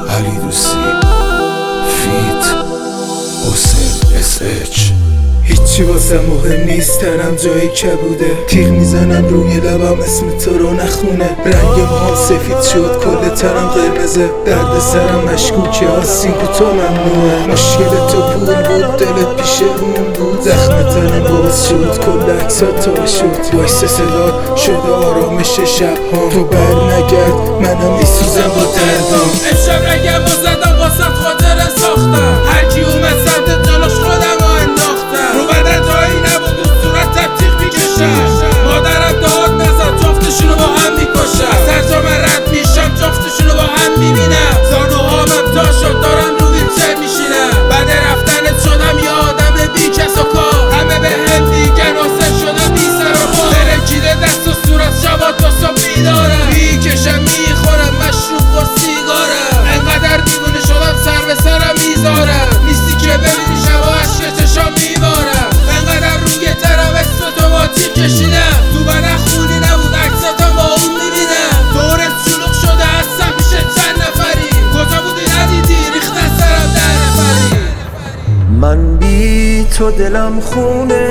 علی دوستی فیت حسین SH. هیچی واسه مهم نیست، تنم جایی کبوده، تیغ میزنم روی لبم اسم تو رو نخونه. رنگ موهام سفید شد، کل تنم قرمزه، درد سرم مشکوکه، آسیب تو ممنوعه. مشکل تو پول بود، دلت پیش اون بود، زخم تنم باز شد، کل عکسات تو شد. وایس صدا شده آرامش شب‌ها، تو بر نگرد منم میسوزم با دردام. امشب رگم و زدم واسط خاطره ساختم، هرکی اومد سمت جلوش خودم رو انداختم. رو بدن جایی نبود و صورت تبتیق میکشم، مادرم داد نزد جفتشونو با هم میکشم. از هر جا من رد میشم جفتشونو با هم میبینم، زانوهامم تا شد دارم رو ویلچر میشینم. بعد رفتنت شدم یه آدم بی کس و کار، همه به هم دیگن حسین شده بی سر و پا. ترکیده دست و صورت شبا تا صبح بیدارم، میکشم میخورم مشروب و سیگارم. انقدر دیوونه شدم سر به سرم میذارم، نیستی که ببینی شبا عشق چشام میبارم. انقدر روی ترم اسم تو با تیر کشیدم، تو بدن خونی نبود عکساتم با اون میبینم. دورت شلوغ شده هستم پیش چند نفری، کجا بودی ندیدی ریختن سرم 10 نفری. من بی تو دلم خونه،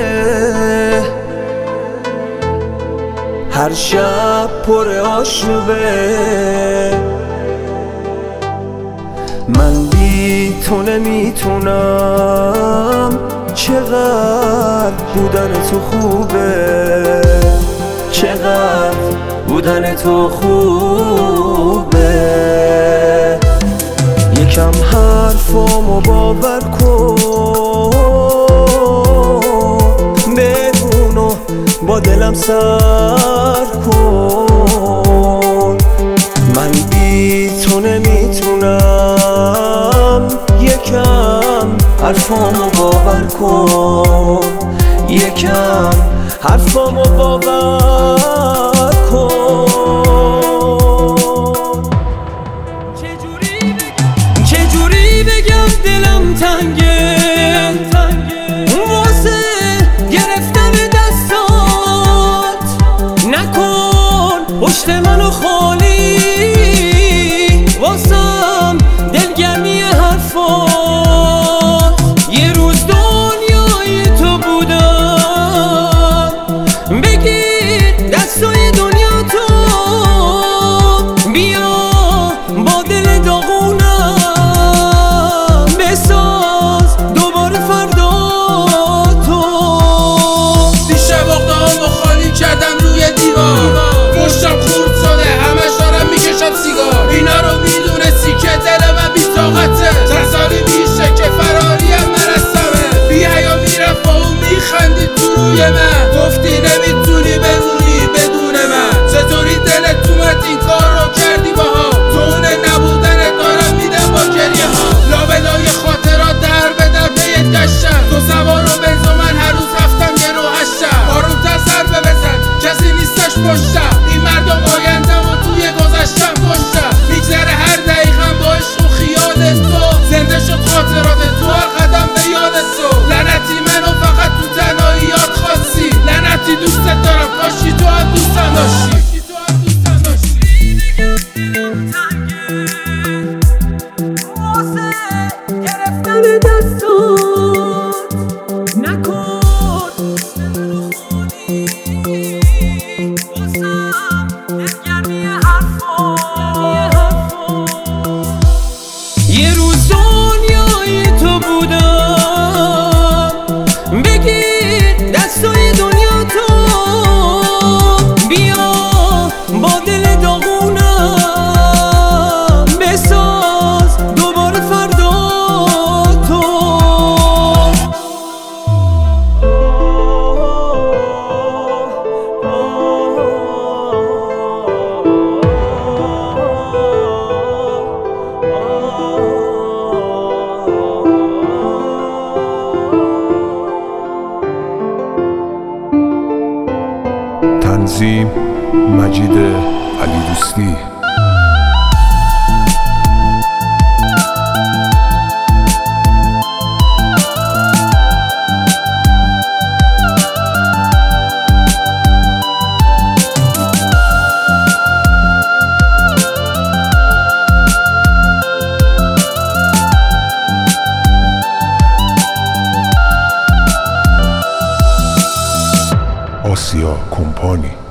هر شب پر آشوبه. من بی تو نمیتونم، چقدر بودن تو خوبه، چقدر بودن تو خوبه. یکم حرفامو باور کن، بهونو با دلم سر کن. من بی تو نمیتونم، یکم حرفامو باور کن، یکم حرفامو باور کن. چجوری بگم دلم تنگه واسه گرفتن دستات، نکن پشت منو خالی واسم دلگرمی حرفات. یه روز دنیای تو بودم، بگیر دستای دنیا تو، بیا با دل داغونم بساز دوباره فردا تو. دیشب اقدامو خالی کردم روی دیوار، مشتم خورد شده همش دارم میکشم سیگار. اینا رو میدونستی که دل من بی طاقته، چند سالی میشه که فراریم نرسمه. بی حیا میرفت با اون میخندید تو روی من، گفتی نمیتونی بمونی بدون من. چطوری دلت اومد این کار رو کردی باها، تو اون نبودنت دارم میدم با گریه ها. لابلای خاطرات در به در پیت گشتم، تو سوار و بنز و من هر روز هفتم یه رو هشتم. آرومتر ضربه بزن کسی نیستش پشتم، این مردم آیندم و توی گذشتم کشتم. میگذره هر دقیقم با عشق و خیالت تو، زنده شد خاطرات تو هر قدم به یادت تو. لعنتی منو فقط تو تنهایی یاد خواستی، لعنتی دوستت دارم کاشی تو هم دوستم داشتی. یه روز دنیای تو بودم، بگیر دستای دنیا تو، بیا با دل داغونم بساز دوباره فردا تو. تنظیم مجید علی دوستی. مازیا کمپانی.